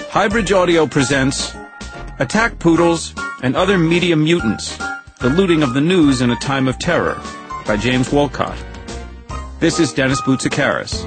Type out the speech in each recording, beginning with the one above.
Highbridge Audio presents Attack Poodles and Other Media Mutants, The Looting of the News in a Time of Terror, by James Wolcott. This is Dennis Boutsikaris.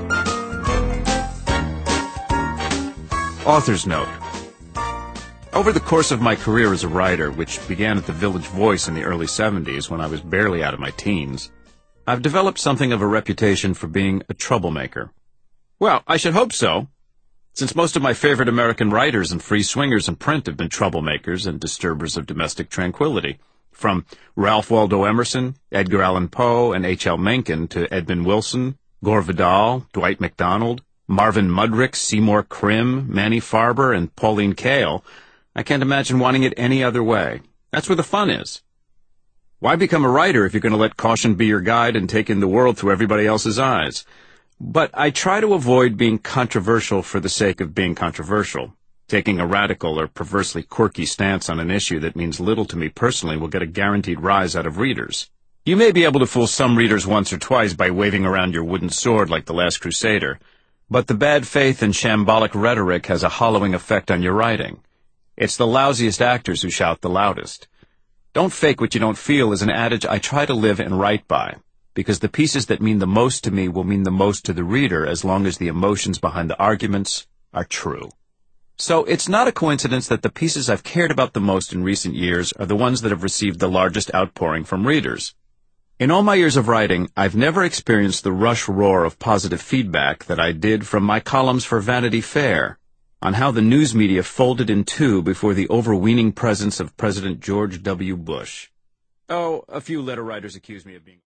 Author's Note. Over the course of my career as a writer, which began at the Village Voice in the early 70s when I was barely out of my teens, I've developed something of a reputation for being a troublemaker. Well, I should hope so, since most of my favorite American writers and free swingers in print have been troublemakers and disturbers of domestic tranquility, from Ralph Waldo Emerson, Edgar Allan Poe, and H.L. Mencken to Edmund Wilson, Gore Vidal, Dwight MacDonald, Marvin Mudrick, Seymour Krim, Manny Farber, and Pauline Kael. I can't imagine wanting it any other way. That's where the fun is. Why become a writer if you're going to let caution be your guide and take in the world through everybody else's eyes? But I try to avoid being controversial for the sake of being controversial. Taking a radical or perversely quirky stance on an issue that means little to me personally will get a guaranteed rise out of readers. You may be able to fool some readers once or twice by waving around your wooden sword like the Last Crusader, but the bad faith and shambolic rhetoric has a hollowing effect on your writing. It's the lousiest actors who shout the loudest. Don't fake what you don't feel is an adage I try to live and write by, because the pieces that mean the most to me will mean the most to the reader as long as the emotions behind the arguments are true. So it's not a coincidence that the pieces I've cared about the most in recent years are the ones that have received the largest outpouring from readers. In all my years of writing, I've never experienced the rush roar of positive feedback that I did from my columns for Vanity Fair on how the news media folded in two before the overweening presence of President George W. Bush. Oh, a few letter writers accuse me of being...